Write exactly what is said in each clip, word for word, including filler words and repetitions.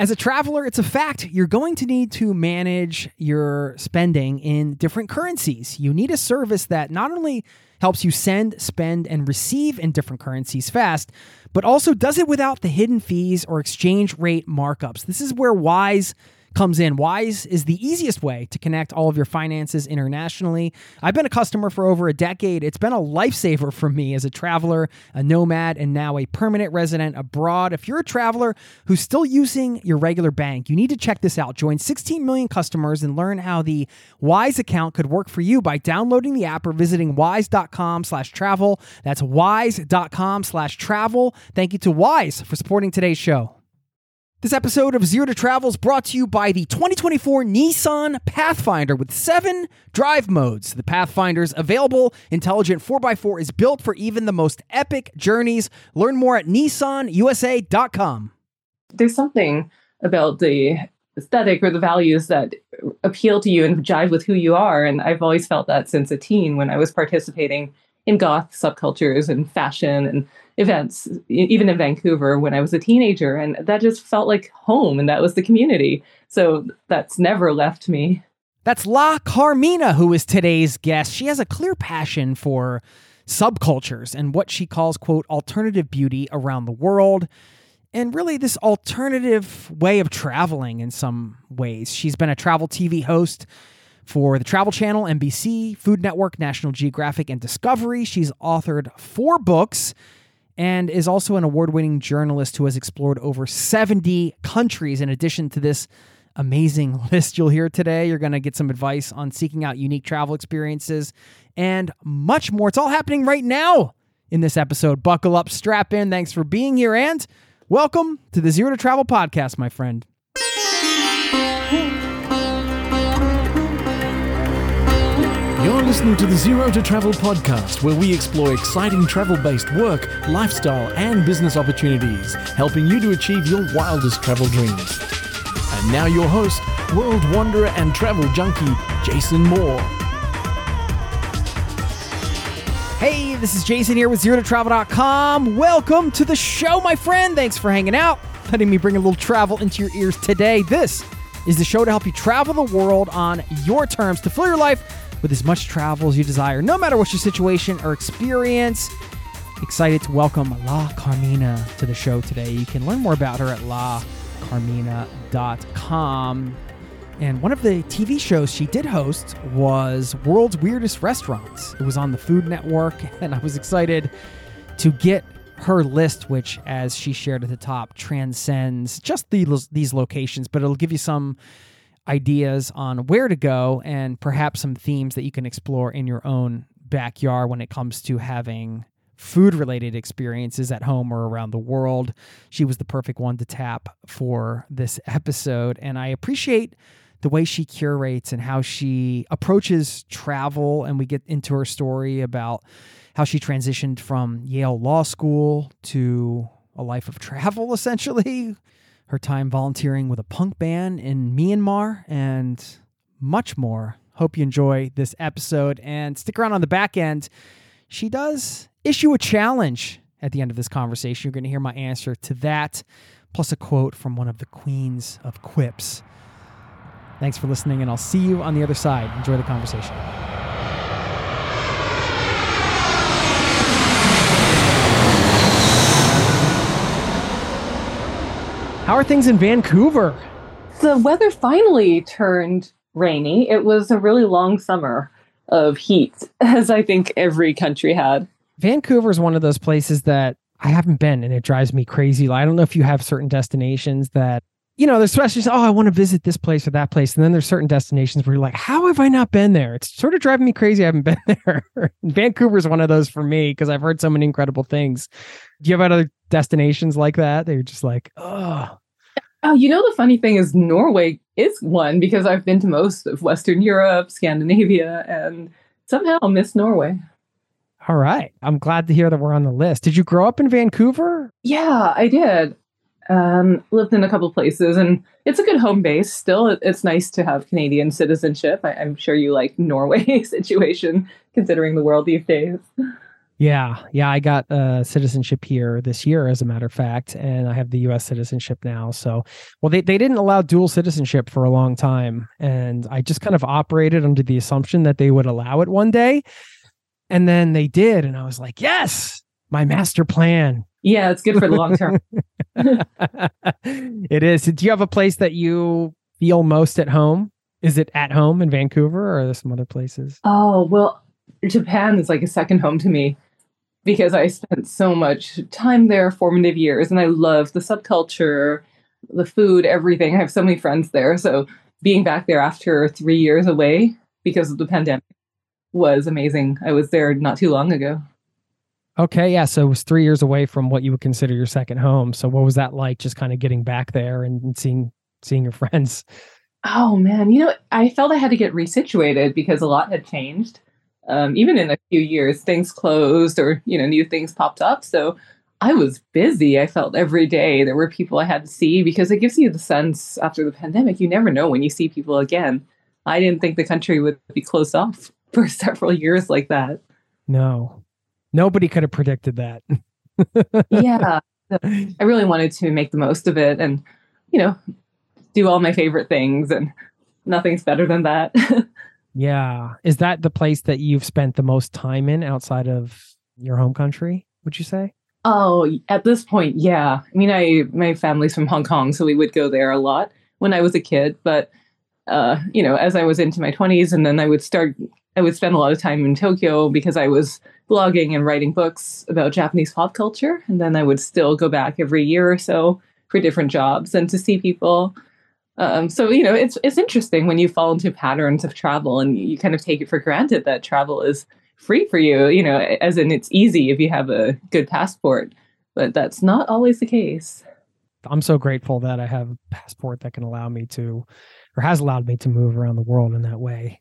As a traveler, it's a fact. You're going to need to manage your spending in different currencies. You need a service that not only helps you send, spend, and receive in different currencies fast, but also does it without the hidden fees or exchange rate markups. This is where Wise comes in. Wise is the easiest way to connect all of your finances internationally. I've been a customer for over a decade. It's been a lifesaver for me as a traveler, a nomad, and now a permanent resident abroad. If you're a traveler who's still using your regular bank, you need to check this out. Join sixteen million customers and learn how the Wise account could work for you by downloading the app or visiting wise.com slash travel. That's wise.com slash travel. Thank you to Wise for supporting today's show. This episode of Zero to Travel is brought to you by the twenty twenty-four Nissan Pathfinder with seven drive modes. The Pathfinder's available intelligent four by four is built for even the most epic journeys. Learn more at nissan u s a dot com. There's something about the aesthetic or the values that appeal to you and jive with who you are. And I've always felt that since a teen when I was participating in goth subcultures and fashion and events, even in Vancouver when I was a teenager. And that just felt like home, and that was the community. So that's never left me. That's La Carmina, who is today's guest. She has a clear passion for subcultures and what she calls, quote, alternative beauty around the world. And really this alternative way of traveling in some ways. She's been a travel T V host for the Travel Channel, N B C, Food Network, National Geographic, and Discovery. She's authored four books and is also an award-winning journalist who has explored over seventy countries. In addition to this amazing list you'll hear today, you're going to get some advice on seeking out unique travel experiences and much more. It's all happening right now in this episode. Buckle up, strap in. Thanks for being here, and welcome to the Zero to Travel podcast, my friend. You're listening to the Zero to Travel podcast, where we explore exciting travel-based work, lifestyle, and business opportunities, helping you to achieve your wildest travel dreams. And now your host, world wanderer and travel junkie, Jason Moore. Hey, this is Jason here with zero to travel dot com. Welcome to the show, my friend. Thanks for hanging out, letting me bring a little travel into your ears today. This is the show to help you travel the world on your terms, to fill your life with as much travel as you desire, no matter what your situation or experience. Excited to welcome La Carmina to the show today. You can learn more about her at la carmina dot com. And one of the T V shows she did host was World's Weirdest Restaurants. It was on the Food Network, and I was excited to get her list, which, as she shared at the top, transcends just the, these locations, but it'll give you some ideas on where to go and perhaps some themes that you can explore in your own backyard when it comes to having food-related experiences at home or around the world. She was the perfect one to tap for this episode, and I appreciate the way she curates and how she approaches travel, and we get into her story about how she transitioned from Yale Law School to a life of travel, essentially, her time volunteering with a punk band in Myanmar, and much more. Hope you enjoy this episode, and stick around on the back end. She does issue a challenge at the end of this conversation. You're going to hear my answer to that, plus a quote from one of the queens of quips. Thanks for listening, and I'll see you on the other side. Enjoy the conversation. How are things in Vancouver? The weather finally turned rainy. It was a really long summer of heat, as I think every country had. Vancouver is one of those places that I haven't been, and it drives me crazy. I don't know if you have certain destinations that, you know, there's especially, oh, I want to visit this place or that place. And then there's certain destinations where you're like, how have I not been there? It's sort of driving me crazy. I haven't been there. Vancouver is one of those for me because I've heard so many incredible things. Do you have other destinations like that? They're just like, oh. Oh, you know, the funny thing is Norway is one because I've been to most of Western Europe, Scandinavia, and somehow miss Norway. All right. I'm glad to hear that we're on the list. Did you grow up in Vancouver? Yeah, I did. Um, lived in a couple places, and it's a good home base. Still, it's nice to have Canadian citizenship. I, I'm sure you like Norway's situation, considering the world these days. Yeah, yeah, I got uh, citizenship here this year, as a matter of fact, and I have the U S citizenship now. So, well, they, they didn't allow dual citizenship for a long time, and I just kind of operated under the assumption that they would allow it one day, and then they did, and I was like, yes, my master plan. Yeah, it's good for the long term. It is. Do you have a place that you feel most at home? Is it at home in Vancouver, or are there some other places? Oh, well, Japan is like a second home to me because I spent so much time there, formative years, and I love the subculture, the food, everything. I have so many friends there. So being back there after three years away because of the pandemic was amazing. I was there not too long ago. Okay, yeah. So it was three years away from what you would consider your second home. So what was that like, just kind of getting back there and, and seeing seeing your friends? Oh man, you know, I felt I had to get resituated because a lot had changed. Um, even in a few years, things closed or, you know, new things popped up. So I was busy. I felt every day there were people I had to see because it gives you the sense after the pandemic, you never know when you see people again. I didn't think the country would be closed off for several years like that. No. Nobody could have predicted that. Yeah. I really wanted to make the most of it and, you know, do all my favorite things, and nothing's better than that. Yeah. Is that the place that you've spent the most time in outside of your home country, would you say? Oh, at this point, yeah. I mean, I my family's from Hong Kong, so we would go there a lot when I was a kid. But, uh, you know, as I was into my twenties, and then I would start, I would spend a lot of time in Tokyo because I was blogging and writing books about Japanese pop culture. And then I would still go back every year or so for different jobs and to see people. Um, so, you know, it's it's interesting when you fall into patterns of travel and you kind of take it for granted that travel is free for you, you know, as in it's easy if you have a good passport. But that's not always the case. I'm so grateful that I have a passport that can allow me to, or has allowed me to move around the world in that way.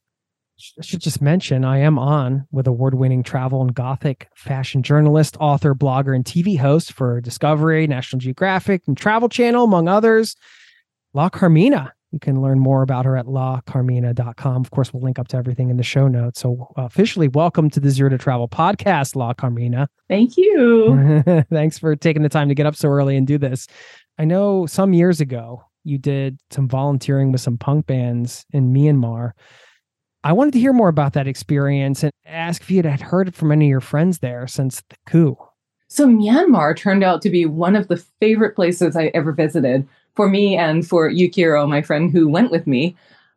I should just mention I am on with award-winning travel and gothic fashion journalist, author, blogger, and T V host for Discovery, National Geographic, and Travel Channel, among others, La Carmina. You can learn more about her at la carmina dot com. Of course, we'll link up to everything in the show notes. So uh, officially, welcome to the Zero to Travel podcast, La Carmina. Thank you. Thanks for taking the time to get up so early and do this. I know some years ago, you did some volunteering with some punk bands in Myanmar. I wanted to hear more about that experience and ask if you had heard it from any of your friends there since the coup. So Myanmar turned out to be one of the favorite places I ever visited for me and for Yukiro, my friend who went with me.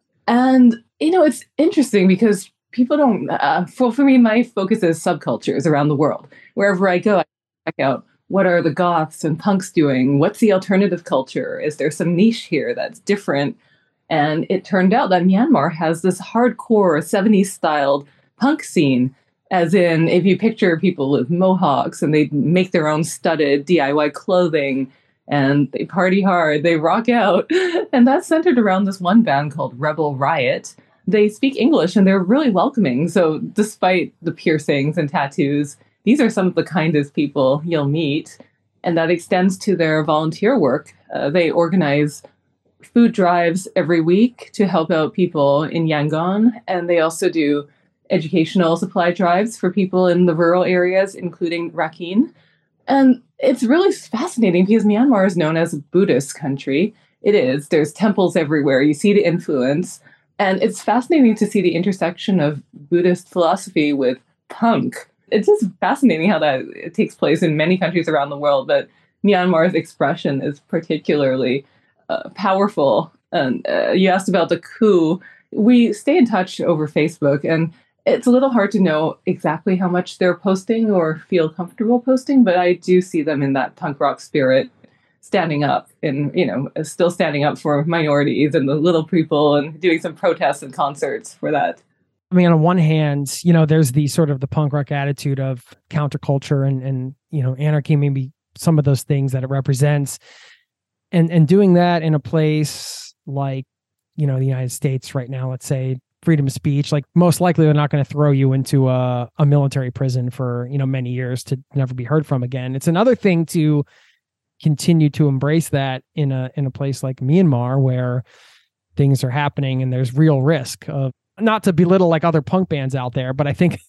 And, you know, it's interesting because people don't, uh, for, for me, my focus is subcultures around the world. Wherever I go, I check out what are the goths and punks doing? What's the alternative culture? Is there some niche here that's different? And it turned out that Myanmar has this hardcore seventies styled punk scene, as in if you picture people with mohawks and they make their own studded D I Y clothing and they party hard, they rock out. And that's centered around this one band called Rebel Riot. They speak English and they're really welcoming. So despite the piercings and tattoos, these are some of the kindest people you'll meet. And that extends to their volunteer work. Uh, they organize food drives every week to help out people in Yangon. And they also do educational supply drives for people in the rural areas, including Rakhine. And it's really fascinating because Myanmar is known as a Buddhist country. It is. There's temples everywhere. You see the influence. And it's fascinating to see the intersection of Buddhist philosophy with punk. It's just fascinating how that it takes place in many countries around the world. But Myanmar's expression is particularly uh, powerful. And uh, you asked about the coup. We stay in touch over Facebook, and it's a little hard to know exactly how much they're posting or feel comfortable posting, but I do see them in that punk rock spirit, standing up and, you know, still standing up for minorities and the little people and doing some protests and concerts for that. I mean, on one hand, you know, there's the sort of the punk rock attitude of counterculture and, and, you know, anarchy, maybe some of those things that it represents. And, and doing that in a place like, you know, the United States right now, let's say, freedom of speech, like most likely they're not going to throw you into a, a military prison for, you know, many years to never be heard from again. It's another thing to continue to embrace that in a in a place like Myanmar where things are happening and there's real risk of, not to belittle like other punk bands out there, but I think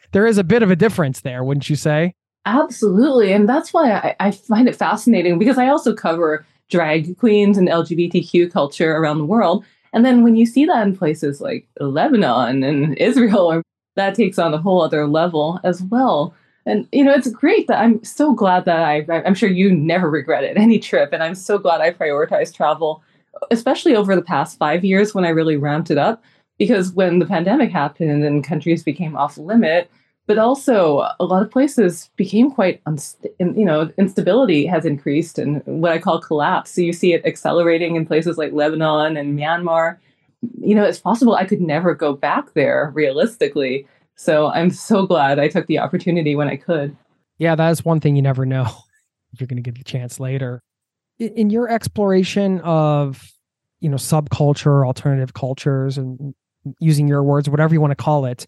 there is a bit of a difference there, wouldn't you say? Absolutely. And that's why I, I find it fascinating, because I also cover drag queens and L G B T Q culture around the world. And then when you see that in places like Lebanon and Israel, that takes on a whole other level as well. And, you know, it's great that I'm so glad that I, I'm sure you never regretted any trip. And I'm so glad I prioritized travel, especially over the past five years when I really ramped it up. Because when the pandemic happened and countries became off limit, but also a lot of places became quite, unst- you know, instability has increased and what I call collapse. So you see it accelerating in places like Lebanon and Myanmar. You know, it's possible I could never go back there realistically. So I'm so glad I took the opportunity when I could. Yeah, that is one thing you never know if you're going to get the chance later. In your exploration of, you know, subculture, alternative cultures, and using your words, whatever you want to call it,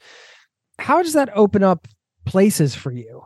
how does that open up places for you?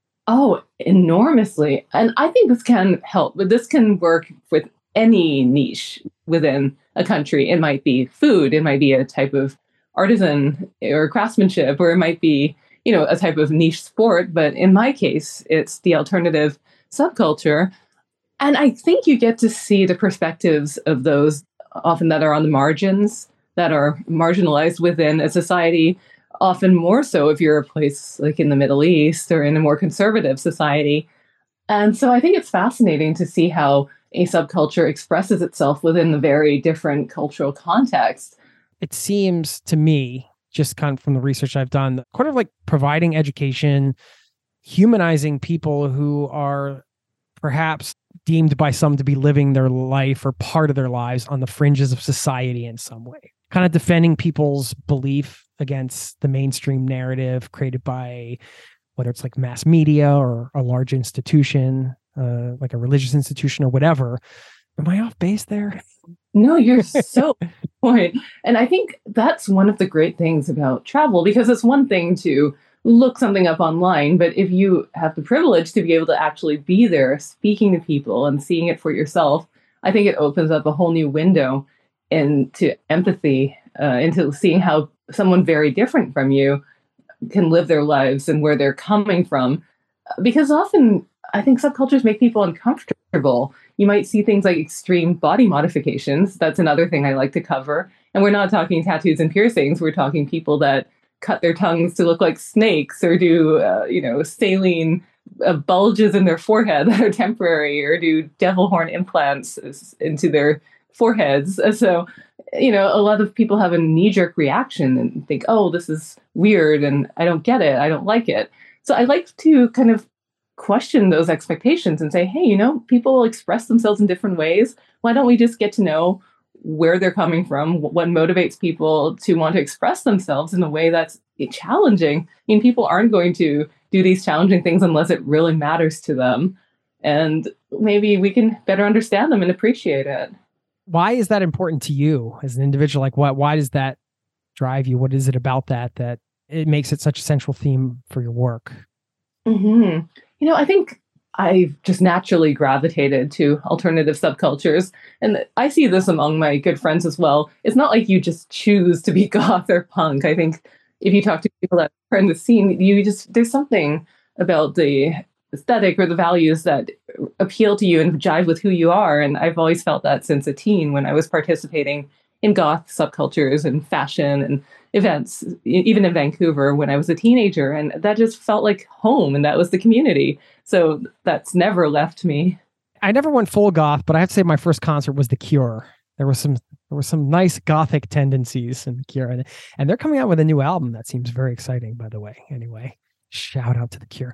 Oh, enormously. And I think this can help, but this can work with any niche within a country. It might be food, it might be a type of artisan or craftsmanship, or it might be, you know, a type of niche sport. But in my case, it's the alternative subculture. And I think you get to see the perspectives of those often that are on the margins, that are marginalized within a society, often more so if you're a place like in the Middle East or in a more conservative society. And so I think it's fascinating to see how a subculture expresses itself within the very different cultural context. It seems to me, just kind of from the research I've done, kind of like providing education, humanizing people who are perhaps deemed by some to be living their life or part of their lives on the fringes of society in some way. Kind of defending people's belief against the mainstream narrative created by whether it's like mass media or a large institution, uh, like a religious institution or whatever. Am I off base there? No, you're so point. And I think that's one of the great things about travel, because it's one thing to look something up online, but if you have the privilege to be able to actually be there, speaking to people and seeing it for yourself, I think it opens up a whole new window into empathy, uh, into seeing how someone very different from you can live their lives and where they're coming from. Because often I think subcultures make people uncomfortable. You might see things like extreme body modifications. That's another thing I like to cover. And we're not talking tattoos and piercings. We're talking people that cut their tongues to look like snakes, or do, uh, you know, saline uh, bulges in their forehead that are temporary, or do devil horn implants into their foreheads. So, you know, a lot of people have a knee-jerk reaction and think, oh, this is weird and I don't get it, I don't like it. So I like to kind of question those expectations and say, hey, you know, people express themselves in different ways. Why don't we just get to know where they're coming from, what motivates people to want to express themselves in a way that's challenging? I mean, people aren't going to do these challenging things unless it really matters to them. And maybe we can better understand them and appreciate it. Why is that important to you as an individual? Like, what, why does that drive you? What is it about that that it makes it such a central theme for your work? Mm-hmm. You know, I think I've just naturally gravitated to alternative subcultures. And I see this among my good friends as well. It's not like you just choose to be goth or punk. I think if you talk to people that are in the scene, you just, there's something about the aesthetic or the values that appeal to you and jive with who you are. And I've always felt that since a teen when I was participating in goth subcultures and fashion and events, even in Vancouver when I was a teenager. And that just felt like home, and that was the community. So that's never left me. I never went full goth, but I have to say my first concert was The Cure. There was some there were some nice gothic tendencies in The Cure. And, and they're coming out with a new album that seems very exciting, by the way. Anyway, shout out to The Cure.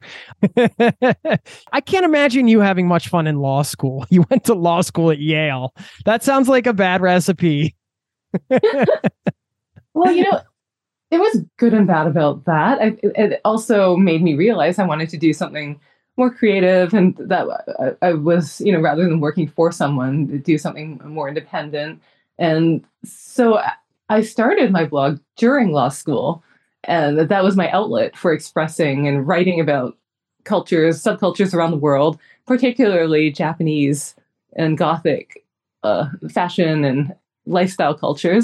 I can't imagine you having much fun in law school. You went to law school at Yale. That sounds like a bad recipe. Well, you know, there was good and bad about that. I, it also made me realize I wanted to do something more creative, and that I, I was, you know, rather than working for someone, do something more independent. And so I started my blog during law school, and that was my outlet for expressing and writing about cultures, subcultures around the world, particularly Japanese and Gothic uh, fashion and lifestyle cultures.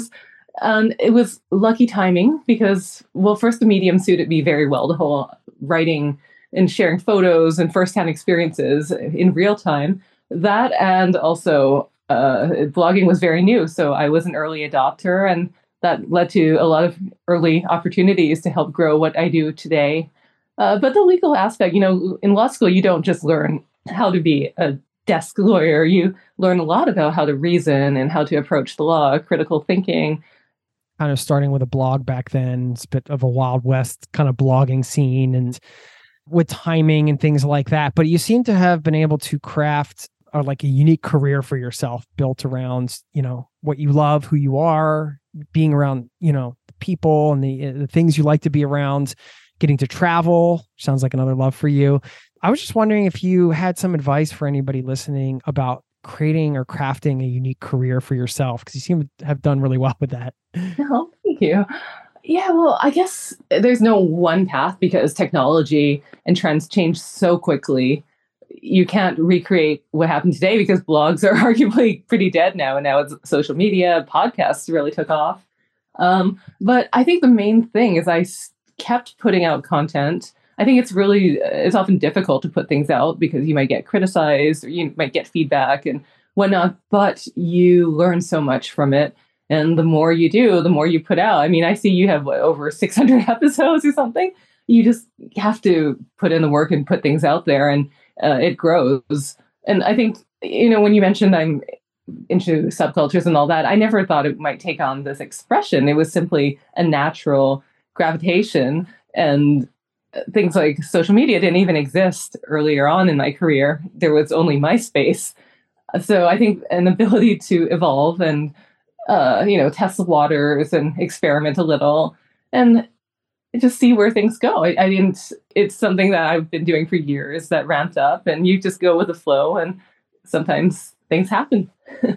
Um, it was lucky timing because, well, first, the medium suited me very well. The whole writing and sharing photos and firsthand experiences in real time. That and also uh, blogging was very new. So I was an early adopter, and that led to a lot of early opportunities to help grow what I do today. Uh, but the legal aspect, you know, in law school, you don't just learn how to be a desk lawyer. You learn a lot about how to reason and how to approach the law, critical thinking. Kind of starting with a blog back then, it's a bit of a Wild West kind of blogging scene and with timing and things like that. But you seem to have been able to craft or like a unique career for yourself built around, you know, what you love, who you are, being around, you know, the people and the, the things you like to be around, getting to travel. Sounds like another love for you. I was just wondering if you had some advice for anybody listening about creating or crafting a unique career for yourself, because you seem to have done really well with that. Oh, thank you. Yeah, well, I guess there's no one path because technology and trends change so quickly. You can't recreate what happened today because blogs are arguably pretty dead now. And now it's social media, podcasts really took off. Um, but I think the main thing is I s- kept putting out content. I think it's really, it's often difficult to put things out because you might get criticized or you might get feedback and whatnot, but you learn so much from it. And the more you do, the more you put out. I mean, I see you have what, over six hundred episodes or something. You just have to put in the work and put things out there, and uh, it grows. And I think, you know, when you mentioned I'm into subcultures and all that, I never thought it might take on this expression. It was simply a natural gravitation, and things like social media didn't even exist earlier on in my career. There was only MySpace. So I think an ability to evolve and Uh, you know, test the waters and experiment a little and just see where things go. I, I didn't, it's something that I've been doing for years that ramped up, and you just go with the flow, and sometimes things happen.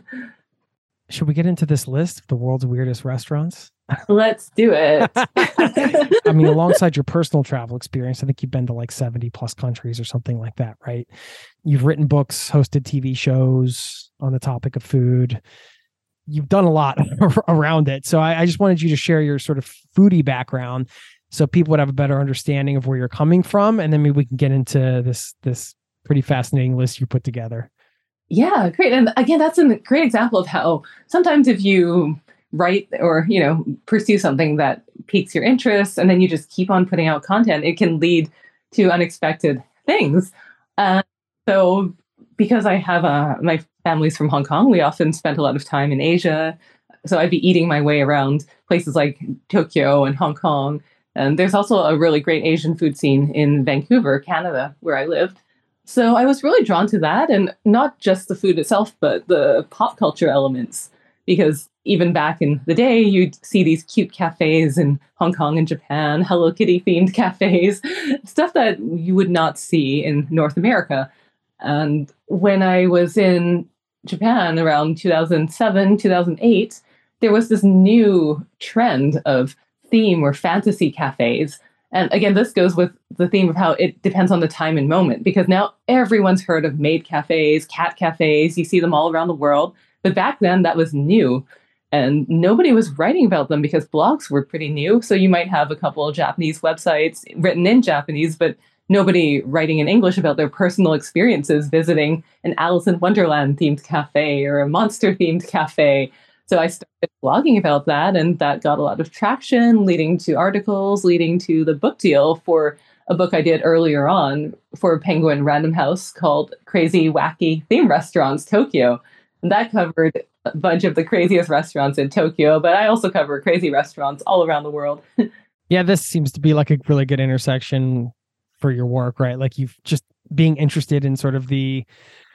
Should we get into this list of the world's weirdest restaurants? Let's do it. I mean, alongside your personal travel experience, I think you've been to like seventy plus countries or something like that, right? You've written books, hosted T V shows on the topic of food. You've done a lot around it. So I, I just wanted you to share your sort of foodie background so people would have a better understanding of where you're coming from. And then maybe we can get into this, this pretty fascinating list you put together. Yeah, great. And again, that's a great example of how sometimes if you write or, you know, pursue something that piques your interest and then you just keep on putting out content, it can lead to unexpected things. Uh, so because I have a, my family's from Hong Kong, we often spent a lot of time in Asia. So I'd be eating my way around places like Tokyo and Hong Kong. And there's also a really great Asian food scene in Vancouver, Canada, where I lived. So I was really drawn to that, and not just the food itself, but the pop culture elements. Because even back in the day, you'd see these cute cafes in Hong Kong and Japan, Hello Kitty themed cafes, stuff that you would not see in North America. And when I was in Japan around two thousand seven, two thousand eight, there was this new trend of theme or fantasy cafes. And again, this goes with the theme of how it depends on the time and moment, because now everyone's heard of maid cafes, cat cafes. You see them all around the world. But back then, that was new. And nobody was writing about them because blogs were pretty new. So you might have a couple of Japanese websites written in Japanese, but nobody writing in English about their personal experiences visiting an Alice in Wonderland themed cafe or a monster themed cafe. So I started blogging about that, and that got a lot of traction, leading to articles, leading to the book deal for a book I did earlier on for Penguin Random House called Crazy Wacky Theme Restaurants Tokyo. And that covered a bunch of the craziest restaurants in Tokyo, but I also cover crazy restaurants all around the world. Yeah, this seems to be like a really good intersection for your work, right? Like you've just being interested in sort of the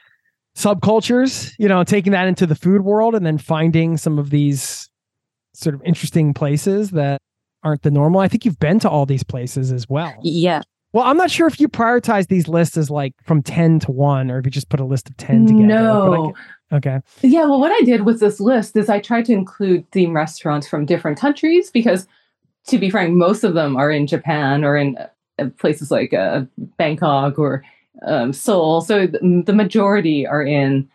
subcultures, you know, taking that into the food world and then finding some of these sort of interesting places that aren't the normal. I think you've been to all these places as well. Yeah. Well, I'm not sure if you prioritize these lists as like from ten to one or if you just put a list of ten together. No. I, okay. Yeah. Well, what I did with this list is I tried to include theme restaurants from different countries because, to be frank, most of them are in Japan or in uh, places like uh, Bangkok or um, Seoul. So th- the majority are in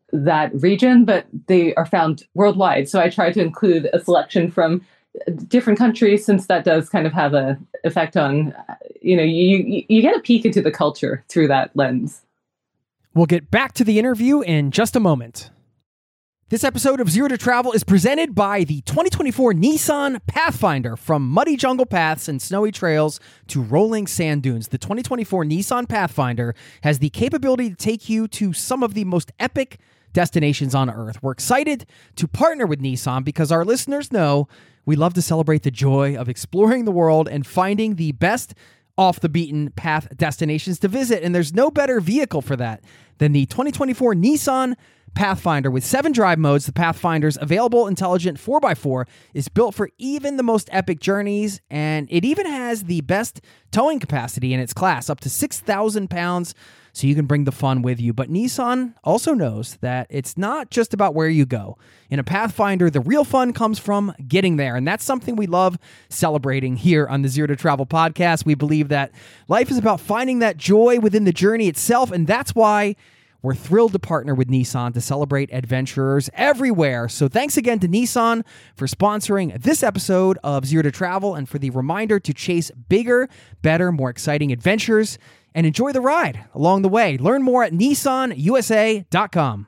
that region, but they are found worldwide. So I try to include a selection from different countries, since that does kind of have an effect on, you know, you, you get a peek into the culture through that lens. We'll get back to the interview in just a moment. This episode of Zero to Travel is presented by the twenty twenty-four Nissan Pathfinder. From muddy jungle paths and snowy trails to rolling sand dunes, the twenty twenty-four Nissan Pathfinder has the capability to take you to some of the most epic destinations on Earth. We're excited to partner with Nissan because our listeners know we love to celebrate the joy of exploring the world and finding the best off the beaten path destinations to visit. And there's no better vehicle for that than the twenty twenty-four Nissan Pathfinder. With seven drive modes, the Pathfinder's available intelligent four by four is built for even the most epic journeys, and it even has the best towing capacity in its class, up to six thousand pounds, so you can bring the fun with you. But Nissan also knows that it's not just about where you go. In a Pathfinder, the real fun comes from getting there, and that's something we love celebrating here on the Zero to Travel podcast. We believe that life is about finding that joy within the journey itself, and that's why we're thrilled to partner with Nissan to celebrate adventurers everywhere. So thanks again to Nissan for sponsoring this episode of Zero to Travel, and for the reminder to chase bigger, better, more exciting adventures and enjoy the ride along the way. Learn more at nissan u s a dot com.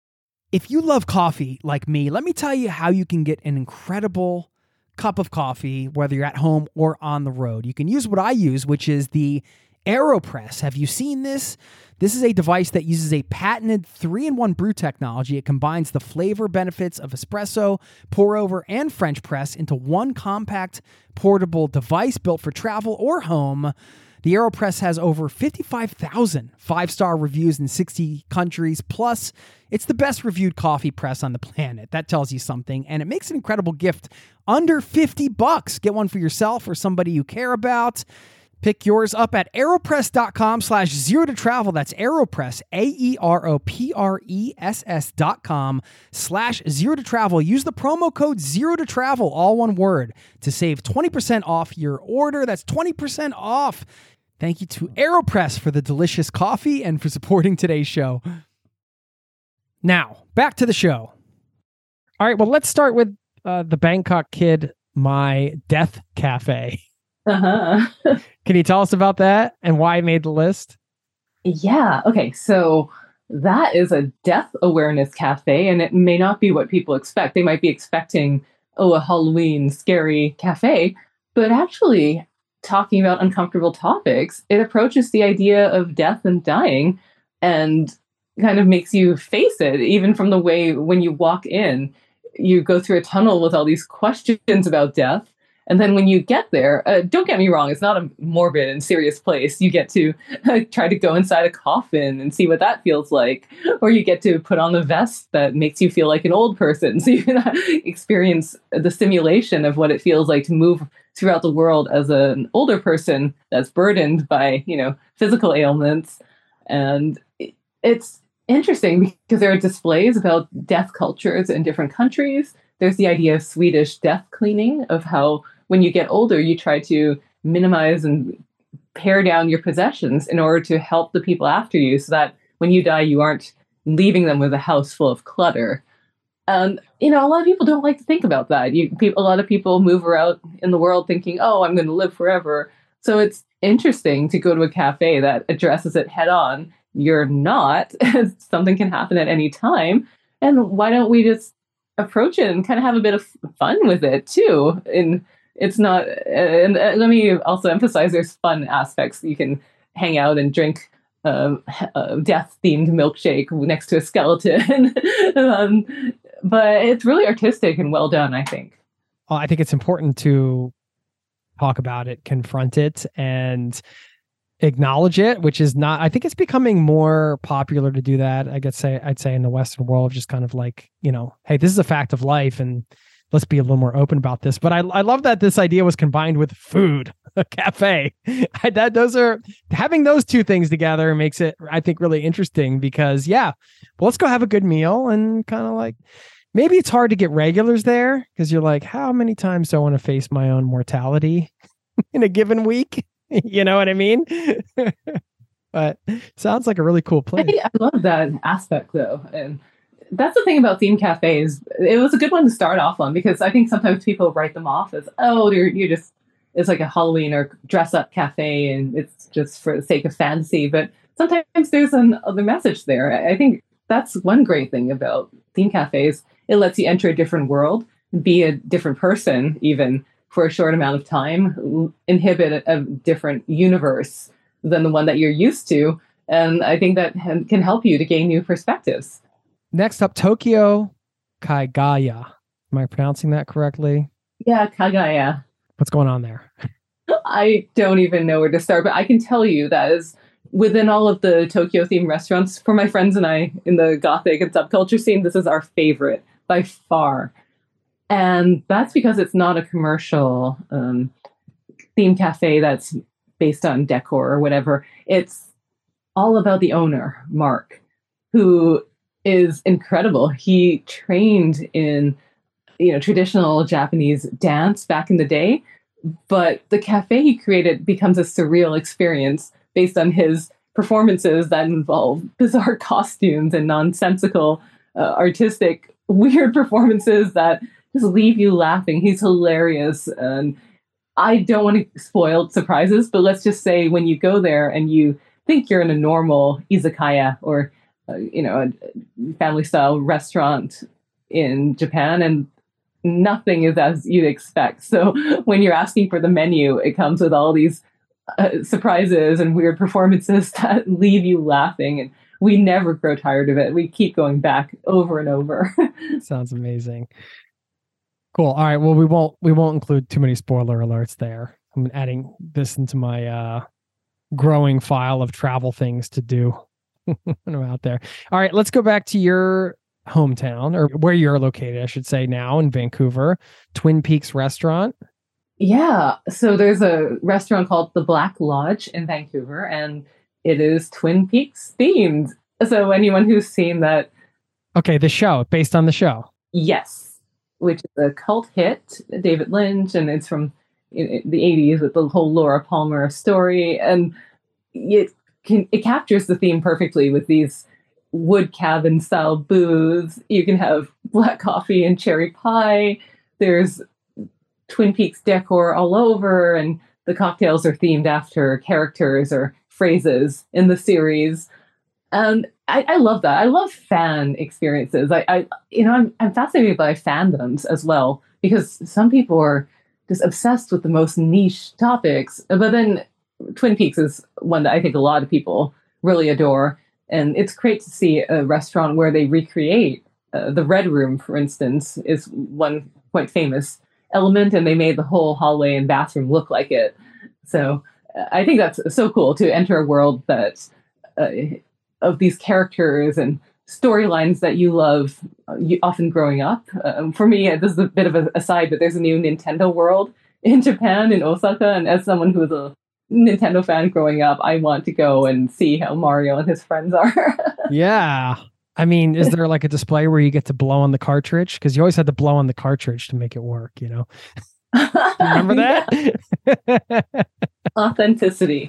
If you love coffee like me, let me tell you how you can get an incredible cup of coffee, whether you're at home or on the road. You can use what I use, which is the AeroPress. Have you seen this? This is a device that uses a patented three in one brew technology. It combines the flavor benefits of espresso, pour over, and French press into one compact, portable device built for travel or home. The AeroPress has over fifty-five thousand five-star reviews in sixty countries. Plus, it's the best reviewed coffee press on the planet. That tells you something. And it makes an incredible gift under fifty bucks. Get one for yourself or somebody you care about. Pick yours up at aeropress.com slash zero to travel. That's AeroPress, A-E-R-O-P-R-E-S-S dot com slash zero to travel. Use the promo code zero to travel, all one word, to save twenty percent off your order. That's twenty percent off. Thank you to AeroPress for the delicious coffee and for supporting today's show. Now, back to the show. All right, well, let's start with uh, the Bangkok Kid, My Death Cafe. Uh-huh. Can you tell us about that and why it made the list? Yeah. Okay. So that is a death awareness cafe, and it may not be what people expect. They might be expecting, oh, a Halloween scary cafe, but actually talking about uncomfortable topics, it approaches the idea of death and dying and kind of makes you face it, even from the way when you walk in, you go through a tunnel with all these questions about death. And then when you get there, uh, don't get me wrong, it's not a morbid and serious place. You get to uh, try to go inside a coffin and see what that feels like. Or you get to put on the vest that makes you feel like an old person. So you can uh, experience the simulation of what it feels like to move throughout the world as a, an older person that's burdened by, you know, physical ailments. And it's interesting because there are displays about death cultures in different countries. There's the idea of Swedish death cleaning, of how when you get older, you try to minimize and pare down your possessions in order to help the people after you, so that when you die, you aren't leaving them with a house full of clutter. And, you know, a lot of people don't like to think about that. You, pe- a lot of people move around in the world thinking, oh, I'm going to live forever. So it's interesting to go to a cafe that addresses it head on. You're not. Something can happen at any time. And why don't we just approach it and kind of have a bit of fun with it too? And it's not, and let me also emphasize, there's fun aspects. You can hang out and drink uh, a death-themed milkshake next to a skeleton. um, but it's really artistic and well done, I think. Well, I think it's important to talk about it, confront it, and acknowledge it, which is not, I think it's becoming more popular to do that. I guess say, I'd say in the Western world, just kind of like, you know, hey, this is a fact of life and let's be a little more open about this. But I, I love that this idea was combined with food, a cafe. I, that those are having those two things together makes it, I think, really interesting because, yeah, well, let's go have a good meal and kind of like, maybe it's hard to get regulars there because you're like, how many times do I want to face my own mortality in a given week? You know what I mean? But sounds like a really cool place. I, I love that aspect though. And That's the thing about theme cafes. It was a good one to start off on because I think sometimes people write them off as, oh, you're, you're just, it's like a Halloween or dress up cafe and it's just for the sake of fantasy. But sometimes there's another message there. I think that's one great thing about theme cafes. It lets you enter a different world, be a different person, even for a short amount of time, inhabit a, a different universe than the one that you're used to. And I think that can help you to gain new perspectives. Next up, Tokyo Kaigaya. Am I pronouncing that correctly? Yeah, Kagaya. What's going on there? I don't even know where to start, but I can tell you that is within all of the Tokyo themed restaurants, for my friends and I in the Gothic and subculture scene, this is our favorite by far. And that's because it's not a commercial um, theme cafe that's based on decor or whatever. It's all about the owner, Mark, who is incredible. He trained in, you know, traditional Japanese dance back in the day, but the cafe he created becomes a surreal experience based on his performances that involve bizarre costumes and nonsensical, uh, artistic, weird performances that just leave you laughing. He's hilarious. And I don't want to spoil surprises, but let's just say when you go there and you think you're in a normal izakaya or uh, you know, a family style restaurant in Japan, and nothing is as you'd expect. So when you're asking for the menu, it comes with all these uh, surprises and weird performances that leave you laughing. And we never grow tired of it. We keep going back over and over. Sounds amazing. Cool. All right. Well, we won't we won't include too many spoiler alerts there. I'm adding this into my uh, growing file of travel things to do when I'm out there. All right. Let's go back to your hometown, or where you're located, I should say, now in Vancouver. Twin Peaks Restaurant. Yeah. So there's a restaurant called The Black Lodge in Vancouver, and it is Twin Peaks themed. So anyone who's seen that. Okay. The show, based on the show. Yes. Which is a cult hit, David Lynch, and it's from the eighties with the whole Laura Palmer story. And it can, it captures the theme perfectly with these wood cabin style booths. You can have black coffee and cherry pie. There's Twin Peaks decor all over, and the cocktails are themed after characters or phrases in the series. And I, I love that. I love fan experiences. I, I you know, I'm, I'm fascinated by fandoms as well, because some people are just obsessed with the most niche topics. But then Twin Peaks is one that I think a lot of people really adore. And it's great to see a restaurant where they recreate uh, the Red Room, for instance, is one quite famous element, and they made the whole hallway and bathroom look like it. So uh, I think that's so cool to enter a world that uh, of these characters and storylines that you love, uh, you, often growing up. Um, for me, this is a bit of an aside, but there's a new Nintendo World in Japan, in Osaka, and as someone who is a Nintendo fan growing up, I want to go and see how Mario and his friends are. Yeah. I mean, is there like a display where you get to blow on the cartridge? Because you always had to blow on the cartridge to make it work, you know? Remember that? Authenticity.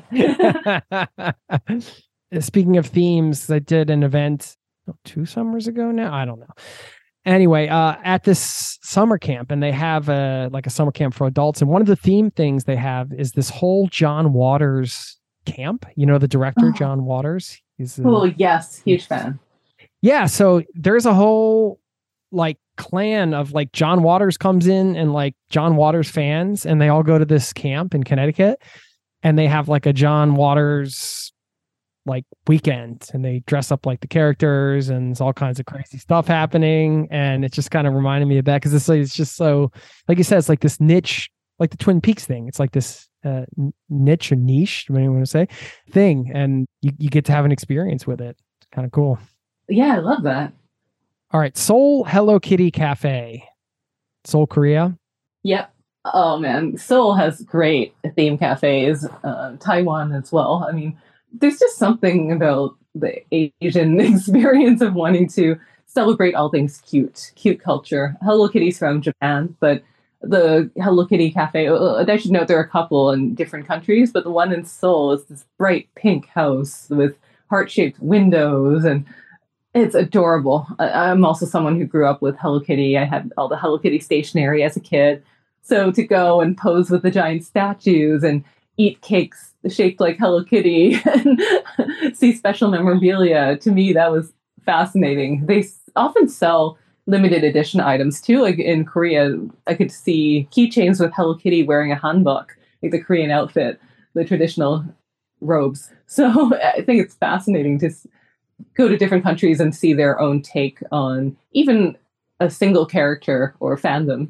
Speaking of themes, I did an event oh, two summers ago now. I don't know. Anyway, uh, at this summer camp, and they have a like a summer camp for adults, and one of the theme things they have is this whole John Waters camp. You know, the director, oh. John Waters. He's oh yes, huge fan. Yeah, so there's a whole like clan of like John Waters comes in, and like John Waters fans, and they all go to this camp in Connecticut, and they have like a John Waters like weekend, and they dress up like the characters, and there's all kinds of crazy stuff happening. And it just kind of reminded me of that, because it's like, it's just so, like you said, it's like this niche, like the Twin Peaks thing. It's like this uh, niche or niche, what do you want to say, thing, and you, you get to have an experience with it. It's kind of cool. Yeah, I love that. All right, Seoul Hello Kitty Cafe, Seoul, Korea. Yep. Oh man, Seoul has great theme cafes. Uh, Taiwan as well. I mean, there's just something about the Asian experience of wanting to celebrate all things cute, cute culture. Hello Kitty's from Japan, but the Hello Kitty Cafe, I should note there are a couple in different countries, but the one in Seoul is this bright pink house with heart-shaped windows, and It's adorable. I, I'm also someone who grew up with Hello Kitty. I had all the Hello Kitty stationery as a kid. So to go and pose with the giant statues and eat cakes shaped like Hello Kitty and see special memorabilia, to me, that was fascinating. They s- often sell limited edition items too. Like in Korea, I could see keychains with Hello Kitty wearing a hanbok, like the Korean outfit, the traditional robes. So I think it's fascinating to s- go to different countries and see their own take on even a single character or fandom.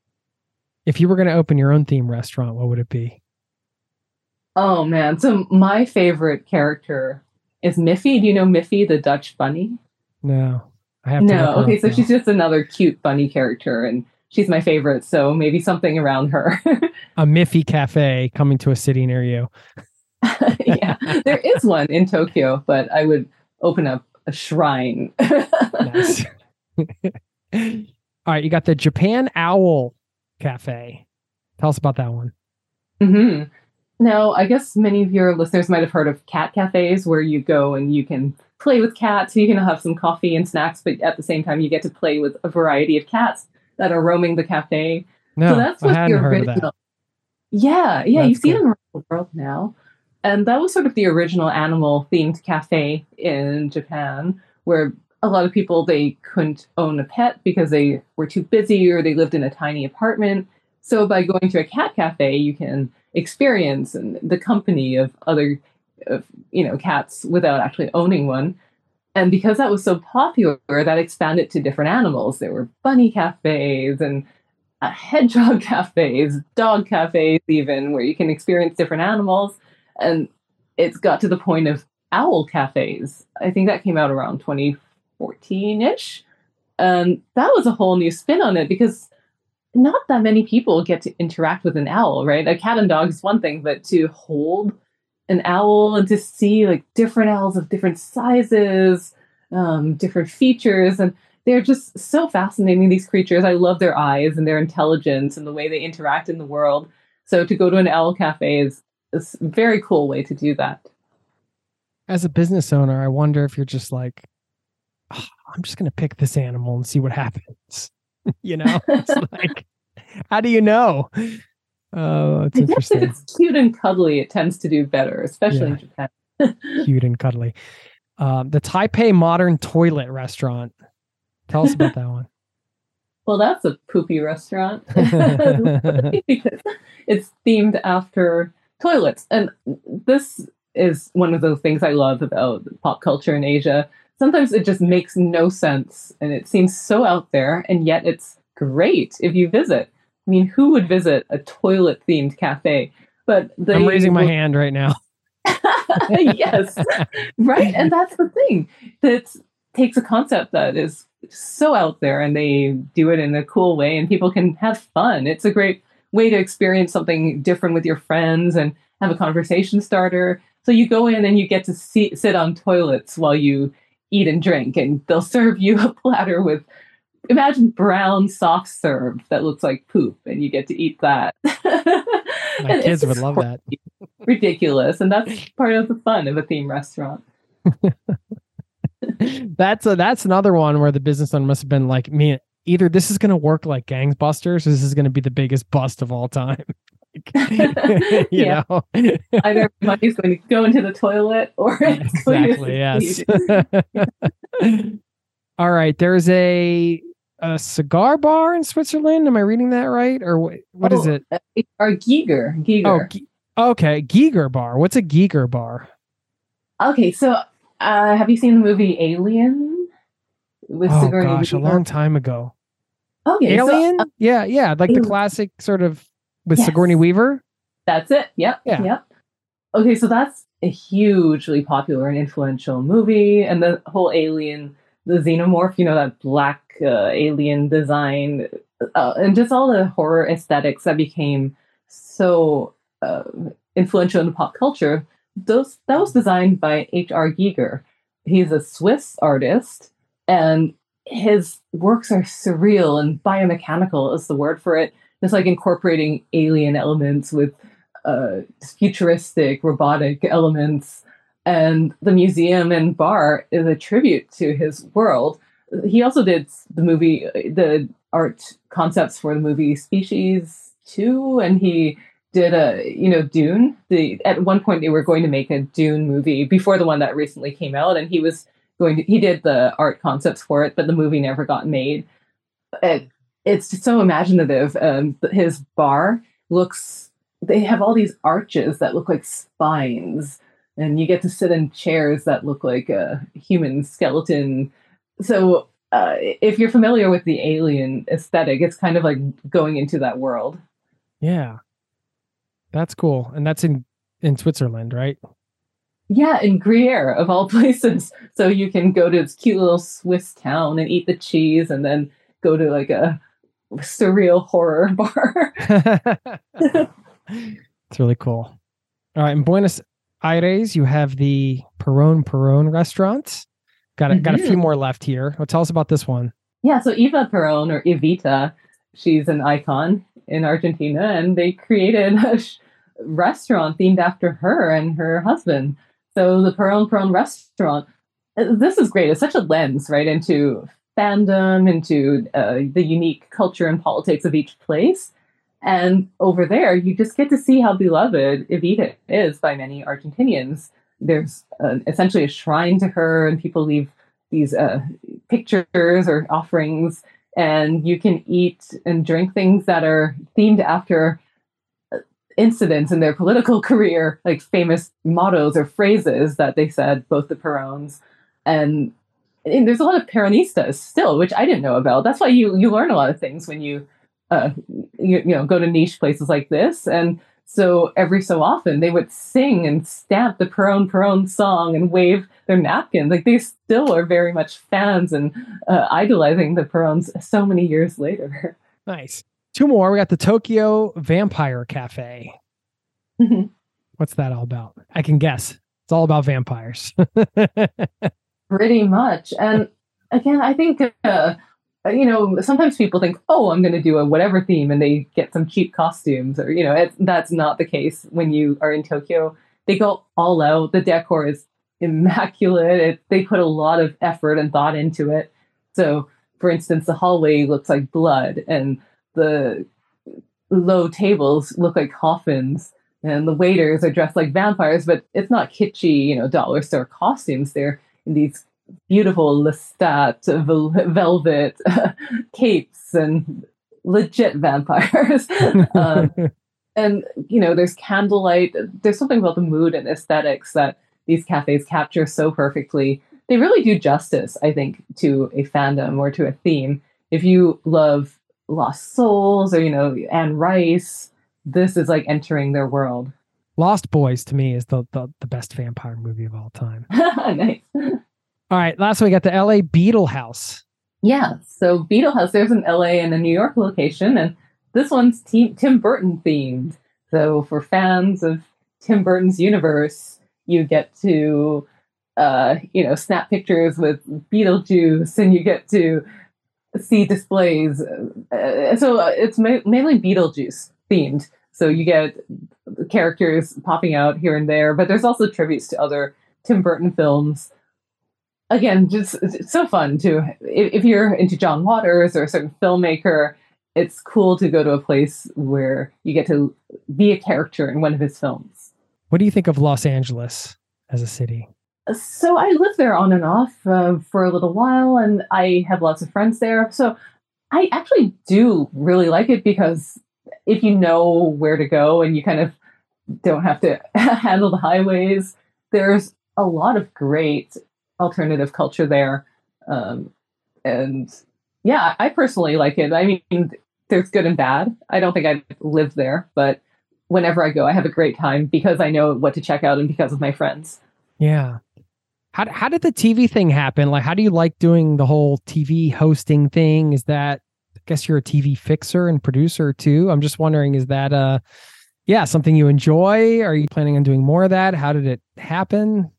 If you were going to open your own theme restaurant, what would it be? Oh man. So my favorite character is Miffy. Do you know Miffy, the Dutch bunny? No, I have to look No. her Okay, up so now. she's just another cute bunny character and she's my favorite, so maybe something around her. A Miffy Cafe coming to a city near you. Yeah. There is one in Tokyo, but I would open up a shrine. Nice. All right, you got the Japan Owl Cafe. Tell us about that one. hmm Now, I guess many of your listeners might have heard of cat cafes where you go and you can play with cats. You can have some coffee and snacks, but at the same time, you get to play with a variety of cats that are roaming the cafe. No, So that's I what hadn't the heard of that. original. Yeah, yeah, you That's see cool. them around the world now. And that was sort of the original animal themed cafe in Japan, where a lot of people they couldn't own a pet because they were too busy or they lived in a tiny apartment. So by going to a cat cafe, you can experience and the company of other, of, you know, cats without actually owning one. And because that was so popular, that expanded to different animals. There were bunny cafes and uh, hedgehog cafes, dog cafes, even where you can experience different animals. And it's got to the point of owl cafes. I think that came out around twenty fourteen ish. And that was a whole new spin on it because not that many people get to interact with an owl, right? A cat and dog is one thing, but to hold an owl and to see like different owls of different sizes, um, different features, and they're just so fascinating, these creatures. I love their eyes and their intelligence and the way they interact in the world. So to go to an owl cafe is, is a very cool way to do that. As a business owner, I wonder if you're just like, "Oh, I'm just going to pick this animal and see what happens." You know, it's like, how do you know? Oh, it's I guess if interesting. it's cute and cuddly, it tends to do better, especially Yeah. in Japan. Cute and cuddly. Um, the Taipei Modern Toilet Restaurant. Tell us about that one. Well, that's a poopy restaurant because it's themed after toilets. And this is one of those things I love about pop culture in Asia. Sometimes it just makes no sense and it seems so out there, and yet it's great if you visit. I mean, who would visit a toilet themed cafe? But they I'm raising my will- hand right now. Yes, right. And that's the thing that takes a concept that is so out there and they do it in a cool way and people can have fun. It's a great way to experience something different with your friends and have a conversation starter. So you go in and you get to see, sit on toilets while you eat and drink, and they'll serve you a platter with, imagine brown soft serve that looks like poop, and you get to eat that. My And kids it's would love that. ridiculous, and that's part of the fun of a theme restaurant. That's a, that's another one where the business owner must have been like, me, either this is going to work like Gangbusters, or this is going to be the biggest bust of all time. you Yeah. know? Either money's going to go into the toilet or it's going Exactly, to yes. All right. There's a a cigar bar in Switzerland. Am I reading that right? Or what, what is Oh, it? uh, Or Giger. Oh, Giger. Ge- okay. Giger bar. What's a Giger bar? Okay, so uh, have you seen the movie Alien? With Oh, Sigourney gosh, a Weaver? long time ago. Okay, so, Alien? uh, yeah, yeah. Like the Alien. classic sort of with Yes. Sigourney Weaver. that's it. Yep. Yeah. Yep. Okay, so that's a hugely popular and influential movie, and the whole Alien, the xenomorph, you know, that black uh, alien design, uh, and just all the horror aesthetics that became so uh, influential in pop culture. Those that was designed by H R. Giger. He's a Swiss artist, and his works are surreal and biomechanical is the word for it. It's like incorporating alien elements with uh, futuristic robotic elements, And the museum and bar is a tribute to his world. He also did the movie, the art concepts for the movie Species two, and he did a, you know, Dune. The at one point they were going to make a Dune movie before the one that recently came out, and he was going to, he did the art concepts for it, but the movie never got made. It, it's just so imaginative. Um, his bar looks, they have all these arches that look like spines, and you get to sit in chairs that look like a human skeleton. So uh, if you're familiar with the Alien aesthetic, it's kind of like going into that world. Yeah. That's cool. And that's in, in Switzerland, right? Yeah, in Gruyere, of all places. So you can go to this cute little Swiss town and eat the cheese and then go to like a surreal horror bar. It's really cool. All right. In Buenos Aires, you have the Perón Perón restaurant. Got a, mm-hmm. got a few more left here. Well, tell us about this one. Yeah, so Eva Perón, or Evita, she's an icon in Argentina, and they created a sh- restaurant themed after her and her husband. So the Perón Perón restaurant, this is great. It's such a lens, right, into fandom, into uh, the unique culture and politics of each place. And over there, you just get to see how beloved Evita is by many Argentinians. There's uh, essentially a shrine to her, and people leave these uh, pictures or offerings, and you can eat and drink things that are themed after incidents in their political career, like famous mottos or phrases that they said, both the Peróns. And, and there's a lot of Peronistas still, which I didn't know about. That's why you you learn a lot of things when you uh, you, you know go to niche places like this. And so every so often they would sing and stamp the Perón Perón song and wave their napkins. Like they still are very much fans and uh, idolizing the Peróns so many years later. Nice. Two more. We got the Tokyo Vampire Cafe. What's that all about? I can guess. It's all about vampires. Pretty much. And again, I think, uh, you know, sometimes people think, oh, I'm going to do a whatever theme, and they get some cheap costumes, or, you know, it's, that's not the case when you are in Tokyo. They go all out. The decor is immaculate. It, they put a lot of effort and thought into it. So, for instance, the hallway looks like blood, and the low tables look like coffins, and the waiters are dressed like vampires, but it's not kitschy, you know, dollar store costumes. They're in these beautiful Lestat vel- velvet uh, capes and legit vampires. um, and, you know, there's candlelight. There's something about the mood and aesthetics that these cafes capture so perfectly. They really do justice, I think, to a fandom or to a theme. If you love Lost Souls or, you know, Anne Rice, this is like entering their world. Lost Boys, to me, is the, the, the best vampire movie of all time. Nice. All right, last one, we got the L A Beetle House. Yeah, so Beetle House, there's an L A and a New York location, and this one's t- Tim Burton themed. So for fans of Tim Burton's universe, you get to, uh, you know, snap pictures with Beetlejuice, and you get to see displays. Uh, so it's ma- mainly Beetlejuice themed. So you get characters popping out here and there, but there's also tributes to other Tim Burton films. Again, just it's so fun to, if, if you're into John Waters or a certain filmmaker, it's cool to go to a place where you get to be a character in one of his films. What do you think of Los Angeles as a city? So I lived there on and off uh, for a little while, and I have lots of friends there. So I actually do really like it, because if you know where to go and you kind of don't have to handle the highways, there's a lot of great alternative culture there. Um, and yeah, I personally like it. I mean, there's good and bad. I don't think I'd live there, but whenever I go, I have a great time because I know what to check out and because of my friends. Yeah. How how did the T V thing happen? Like, how do you like doing the whole T V hosting thing? Is that, I guess you're a T V fixer and producer too. I'm just wondering, is that uh yeah, something you enjoy? Are you planning on doing more of that? How did it happen?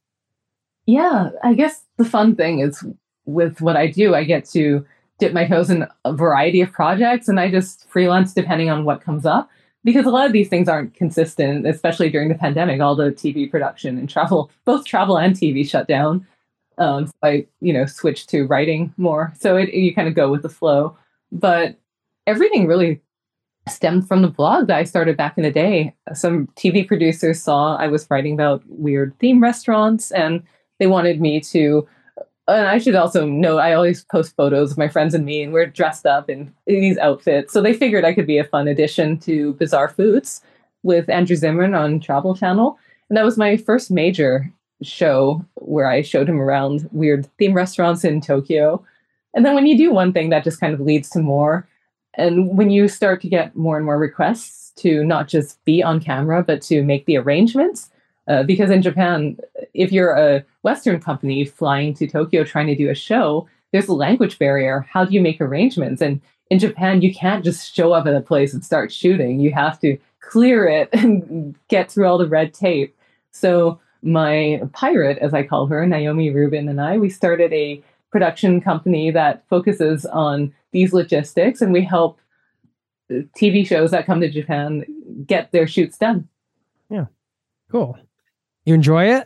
Yeah, I guess the fun thing is with what I do, I get to dip my toes in a variety of projects, and I just freelance depending on what comes up. because a lot of these things aren't consistent, especially during the pandemic. All the T V production and travel, both travel and T V shut down. Um, so I, you know, switched to writing more. So it, you kind of go with the flow. But everything really stemmed from the blog that I started back in the day. Some T V producers saw I was writing about weird theme restaurants, and they wanted me to. And I should also note, I always post photos of my friends and me, and we're dressed up in these outfits. So they figured I could be a fun addition to Bizarre Foods with Andrew Zimmern on Travel Channel. And that was my first major show where I showed him around weird theme restaurants in Tokyo. And then when you do one thing, that just kind of leads to more. And when you start to get more and more requests to not just be on camera, but to make the arrangements, uh, because in Japan, if you're a Western company flying to Tokyo trying to do a show, there's a language barrier. How do you make arrangements? And in Japan, you can't just show up at a place and start shooting. You have to clear it and get through all the red tape. So my pirate, as I call her, Naomi Rubin, and I, we started a production company that focuses on these logistics, and we help T V shows that come to Japan get their shoots done. Yeah. Cool. You enjoy it?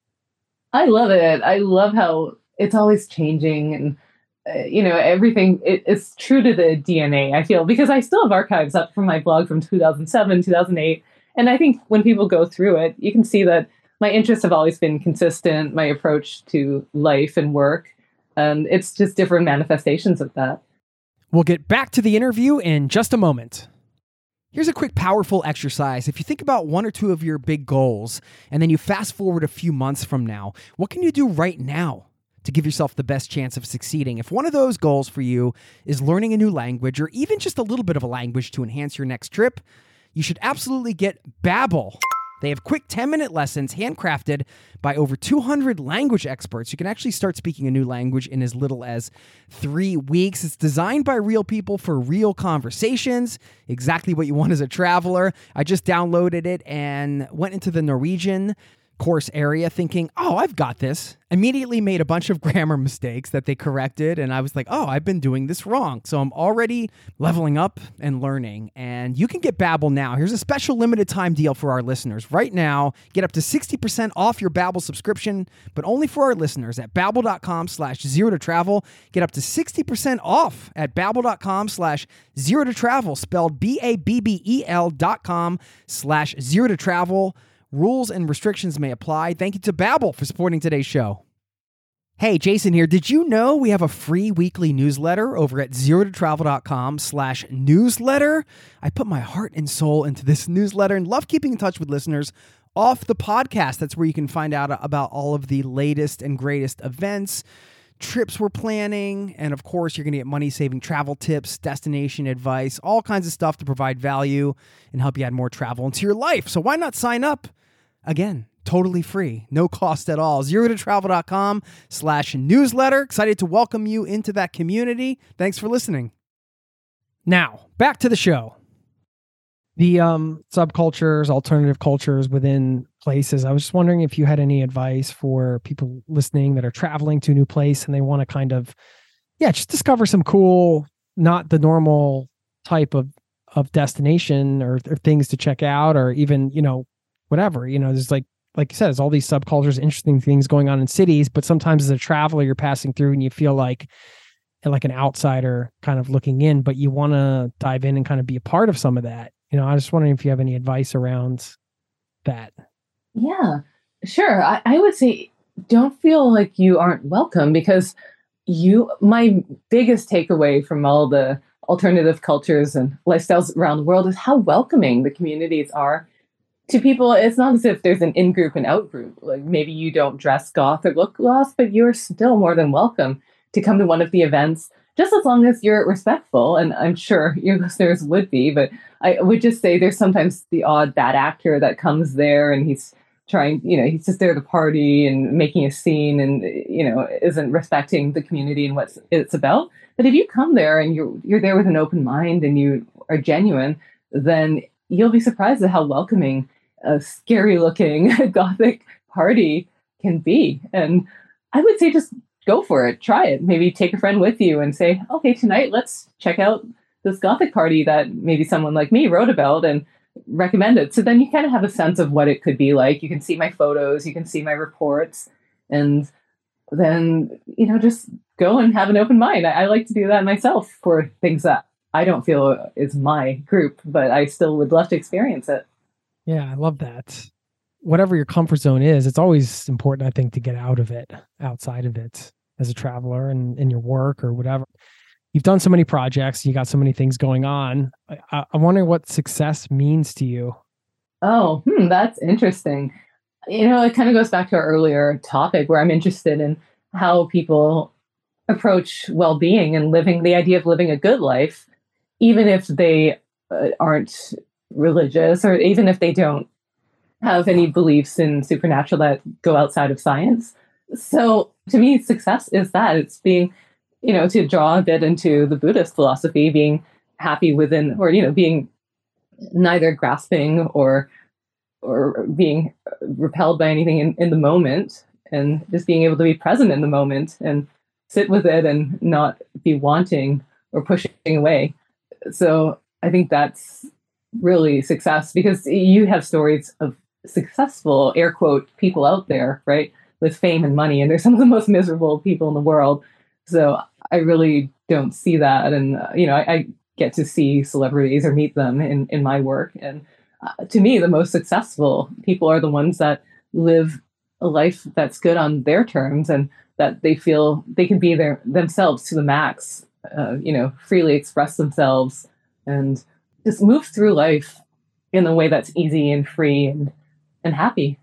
I love it. I love how it's always changing, and uh, you know, everything it, it's true to the D N A, I feel, because I still have archives up from my blog from two thousand seven, two thousand eight. And I think when people go through it, you can see that my interests have always been consistent, my approach to life and work. And it's just different manifestations of that. We'll get back to the interview in just a moment. Here's a quick, powerful exercise. If you think about one or two of your big goals, and then you fast forward a few months from now, what can you do right now to give yourself the best chance of succeeding? If one of those goals for you is learning a new language, or even just a little bit of a language to enhance your next trip, you should absolutely get Babbel. They have quick ten-minute lessons handcrafted by over two hundred language experts. You can actually start speaking a new language in as little as three weeks. It's designed by real people for real conversations, exactly what you want as a traveler. I just downloaded it and went into the Norwegian course area thinking, oh, I've got this. Immediately made a bunch of grammar mistakes that they corrected, and I was like, oh, I've been doing this wrong. So I'm already leveling up and learning, and you can get Babbel now. Here's a special limited time deal for our listeners. Right now, get up to sixty percent off your Babbel subscription, but only for our listeners at babbel.com slash zero to travel. Get up to sixty percent off at babbel.com slash zero to travel, spelled B A B B E L dot com slash zero to travel. Rules and restrictions may apply. Thank you to Babbel for supporting today's show. Hey, Jason here. Did you know we have a free weekly newsletter over at zero to travel dot com slash newsletter? I put my heart and soul into this newsletter and love keeping in touch with listeners off the podcast. That's where you can find out about all of the latest and greatest events, trips we're planning, and of course, you're going to get money-saving travel tips, destination advice, all kinds of stuff to provide value and help you add more travel into your life. So why not sign up? Again, totally free, no cost at all. zero to travel dot com slash newsletter. Excited to welcome you into that community. Thanks for listening. Now, back to the show. The um, subcultures, alternative cultures within places. I was just wondering if you had any advice for people listening that are traveling to a new place and they want to kind of, yeah, just discover some cool, not the normal type of, of destination or, or things to check out, or even, you know, whatever, you know, there's like, like you said, there's all these subcultures, interesting things going on in cities, but sometimes as a traveler, you're passing through and you feel like, like an outsider kind of looking in, but you want to dive in and kind of be a part of some of that. You know, I was just wondering if you have any advice around that. Yeah, sure. I, I would say don't feel like you aren't welcome, because you, my biggest takeaway from all the alternative cultures and lifestyles around the world is how welcoming the communities are to people. It's not as if there's an in-group and out-group. Like maybe you don't dress goth or look goth, but you're still more than welcome to come to one of the events, just as long as you're respectful. And I'm sure your listeners would be, but I would just say there's sometimes the odd bad actor that comes there and he's trying, you know, he's just there to party and making a scene and, you know, isn't respecting the community and what it's about. But if you come there and you're, you're there with an open mind and you are genuine, then you'll be surprised at how welcoming a scary looking gothic party can be. And I would say just go for it. Try it. Maybe take a friend with you and say, okay, tonight let's check out this gothic party that maybe someone like me wrote about, and recommend it. So then you kind of have a sense of what it could be like. You can see my photos, you can see my reports, and then, you know, just go and have an open mind. I, I like to do that myself for things that I don't feel is my group, but I still would love to experience it. Yeah, I love that. Whatever your comfort zone is, it's always important, I think, to get out of it, outside of it as a traveler and in your work or whatever. You've done so many projects, you got so many things going on. I, I'm wondering what success means to you. Oh, hmm, that's interesting. You know, it kind of goes back to our earlier topic where I'm interested in how people approach well-being and living, the idea of living a good life, even if they uh, aren't religious or even if they don't have any beliefs in supernatural that go outside of science. So to me, success is that. It's being, you know, to draw a bit into the Buddhist philosophy, being happy within, or, you know, being neither grasping or or being repelled by anything in, in the moment, and just being able to be present in the moment and sit with it and not be wanting or pushing away. So I think that's really success, because you have stories of successful, air quote, people out there, right, with fame and money, and they're some of the most miserable people in the world. So I really don't see that. And, uh, you know, I, I get to see celebrities or meet them in, in my work. And uh, to me, the most successful people are the ones that live a life that's good on their terms and that they feel they can be their themselves to the max, uh, you know, freely express themselves and just move through life in a way that's easy and free and, and happy.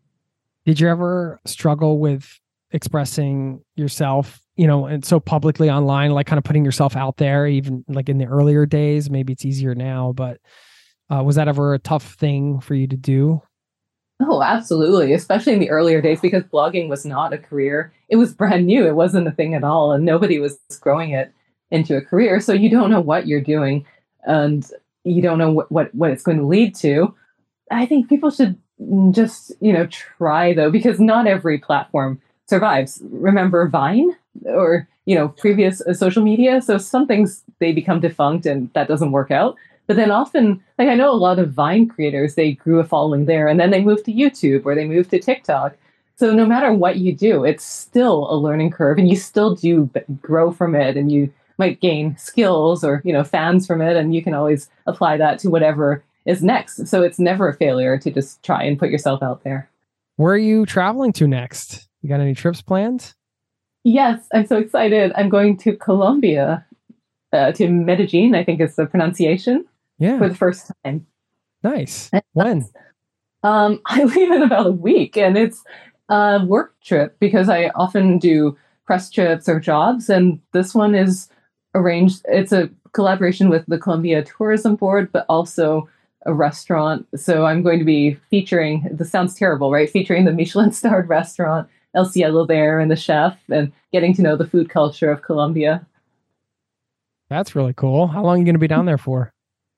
Did you ever struggle with expressing yourself, you know, and so publicly online, like kind of putting yourself out there, even like in the earlier days? Maybe it's easier now, but uh, was that ever a tough thing for you to do? Oh, absolutely. Especially in the earlier days, because blogging was not a career. It was brand new. It wasn't a thing at all. And nobody was growing it into a career. So you don't know what you're doing and you don't know what, what, what it's going to lead to. I think people should just, you know, try though, because not every platform survives. Remember Vine or, you know, previous uh, social media. So some things, they become defunct and that doesn't work out. But then often, like I know a lot of Vine creators, they grew a following there and then they moved to YouTube or they moved to TikTok. So no matter what you do, it's still a learning curve and you still do grow from it, and you might gain skills or, you know, fans from it, and you can always apply that to whatever is next. So it's never a failure to just try and put yourself out there. Where are you traveling to next? You got any trips planned? Yes, I'm so excited. I'm going to Colombia, uh, to Medellin, I think is the pronunciation. Yeah. For the first time. Nice. When? Um, I leave in about a week, and it's a work trip because I often do press trips or jobs. And this one is arranged. It's a collaboration with the Colombia Tourism Board, but also a restaurant. So I'm going to be featuring, this sounds terrible, right? Featuring the Michelin starred restaurant, El Cielo there, and the chef, and getting to know the food culture of Colombia. That's really cool. How long are you going to be down there for?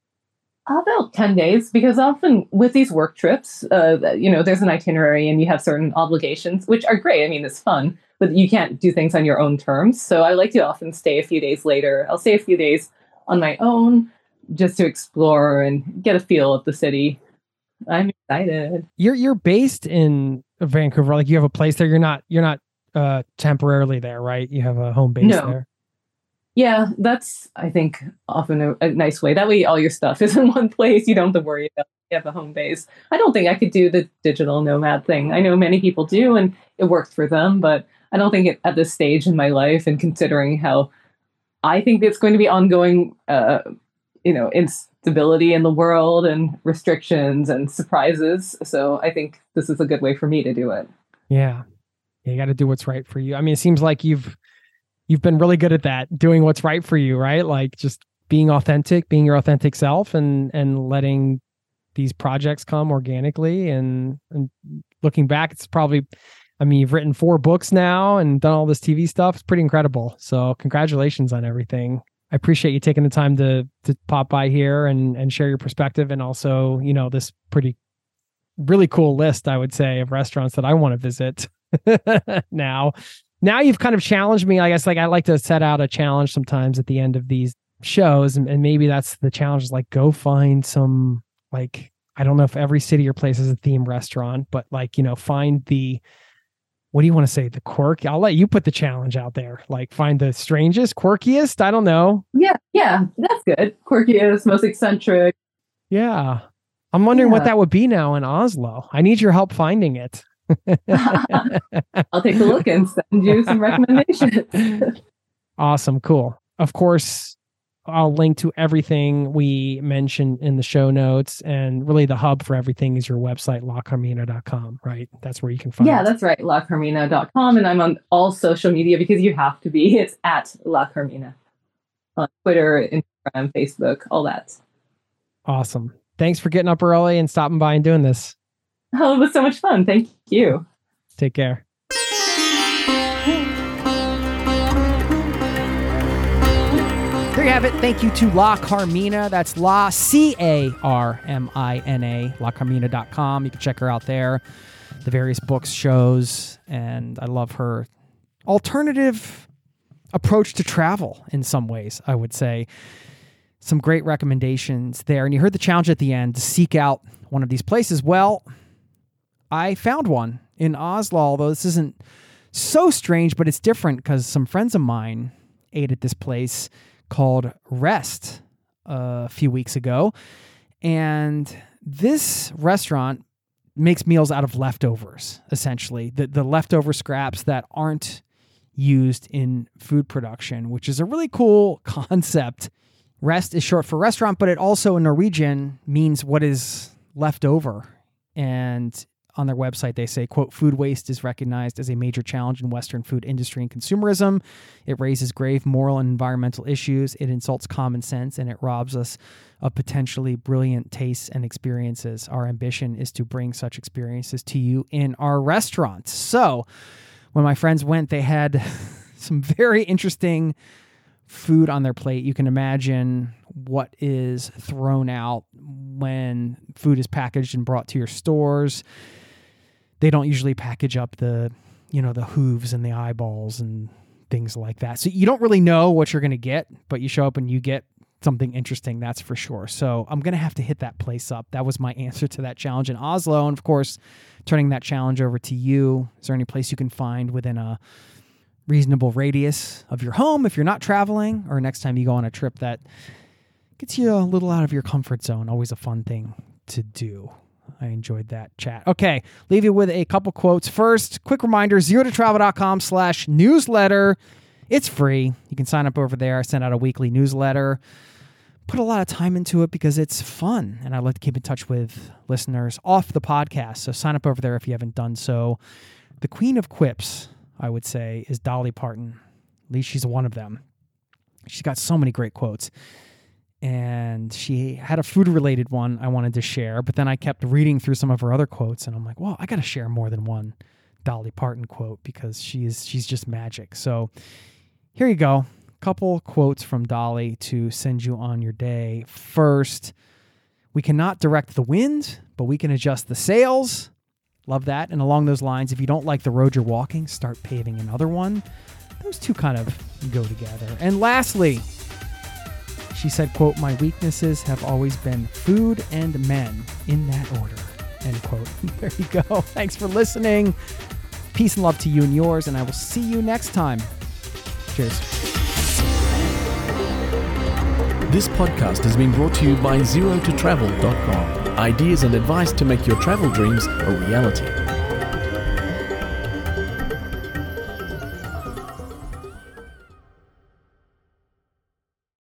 About ten days, because often with these work trips, uh, you know, there's an itinerary and you have certain obligations, which are great. I mean, it's fun, but you can't do things on your own terms. So I like to often stay a few days later. I'll stay a few days on my own just to explore and get a feel of the city. I'm excited. You're you're based in Vancouver, like you have a place there. You're not you're not uh, temporarily there, right? You have a home base no. there. Yeah, that's, I think, often a, a nice way. That way all your stuff is in one place. You don't have to worry about it. You have a home base. I don't think I could do the digital nomad thing. I know many people do, and it worked for them, but I don't think it, at this stage in my life, and considering how I think it's going to be ongoing, uh, you know, instability in the world and restrictions and surprises. So I think this is a good way for me to do it. Yeah. You got to do what's right for you. I mean, it seems like you've You've been really good at that, doing what's right for you, right? Like just being authentic, being your authentic self, and and letting these projects come organically. And, and looking back, it's probably, I mean, you've written four books now and done all this T V stuff. It's pretty incredible. So congratulations on everything. I appreciate you taking the time to to pop by here and and share your perspective, and also, you know, this pretty, really cool list, I would say, of restaurants that I want to visit now. Now you've kind of challenged me. I guess like I like to set out a challenge sometimes at the end of these shows, and, and maybe that's the challenge, is like go find some like, I don't know if every city or place has a theme restaurant, but like, you know, find the, what do you want to say? The quirk? I'll let you put the challenge out there. Like find the strangest, quirkiest. I don't know. Yeah. Yeah. That's good. Quirkiest, most eccentric. Yeah. I'm wondering Yeah. what that would be now in Oslo. I need your help finding it. I'll take a look and send you some recommendations. Awesome. Cool. Of course, I'll link to everything we mentioned in the show notes, and really the hub for everything is your website, la carmina dot com, right? That's where you can find Yeah, it. that's right. la carmina dot com. And I'm on all social media because you have to be. It's at La Carmina on Twitter, Instagram, Facebook, all that. Awesome. Thanks for getting up early and stopping by and doing this. Oh, it was so much fun. Thank you. Take care. There you have it. Thank you to La Carmina. That's La, C A R M I N A, la carmina dot com. You can check her out there. The various books, shows, and I love her alternative approach to travel in some ways, I would say. Some great recommendations there. And you heard the challenge at the end to seek out one of these places. Well, I found one in Oslo, although this isn't so strange, but it's different because some friends of mine ate at this place called Rest uh, a few weeks ago. And this restaurant makes meals out of leftovers, essentially. The, the leftover scraps that aren't used in food production, which is a really cool concept. Rest is short for restaurant, but it also in Norwegian means what is left over. And on their website, they say, quote, food waste is recognized as a major challenge in Western food industry and consumerism. It raises grave moral and environmental issues. It insults common sense, and it robs us of potentially brilliant tastes and experiences. Our ambition is to bring such experiences to you in our restaurants. So when my friends went, they had some very interesting food on their plate. You can imagine what is thrown out when food is packaged and brought to your stores. They don't usually package up the, you know, the hooves and the eyeballs and things like that. So you don't really know what you're going to get, but you show up and you get something interesting, that's for sure. So I'm going to have to hit that place up. That was my answer to that challenge in Oslo. And of course, turning that challenge over to you. Is there any place you can find within a reasonable radius of your home if you're not traveling, or next time you go on a trip that gets you a little out of your comfort zone? Always a fun thing to do. I enjoyed that chat. Okay, leave you with a couple quotes. First, quick reminder, zero to travel dot com slash newsletter. It's free. You can sign up over there. I send out a weekly newsletter. Put a lot of time into it because it's fun, and I like to keep in touch with listeners off the podcast. So sign up over there if you haven't done so. The queen of quips, I would say, is Dolly Parton. At least she's one of them. She's got so many great quotes. And she had a food-related one I wanted to share, but then I kept reading through some of her other quotes, and I'm like, well, I got to share more than one Dolly Parton quote because she is, she's just magic. So here you go. Couple quotes from Dolly to send you on your day. First, we cannot direct the wind, but we can adjust the sails. Love that. And along those lines, if you don't like the road you're walking, start paving another one. Those two kind of go together. And lastly, she said, quote, my weaknesses have always been food and men, in that order, end quote. There you go. Thanks for listening. Peace and love to you and yours, and I will see you next time. Cheers. This podcast has been brought to you by zero to travel dot com. Ideas and advice to make your travel dreams a reality.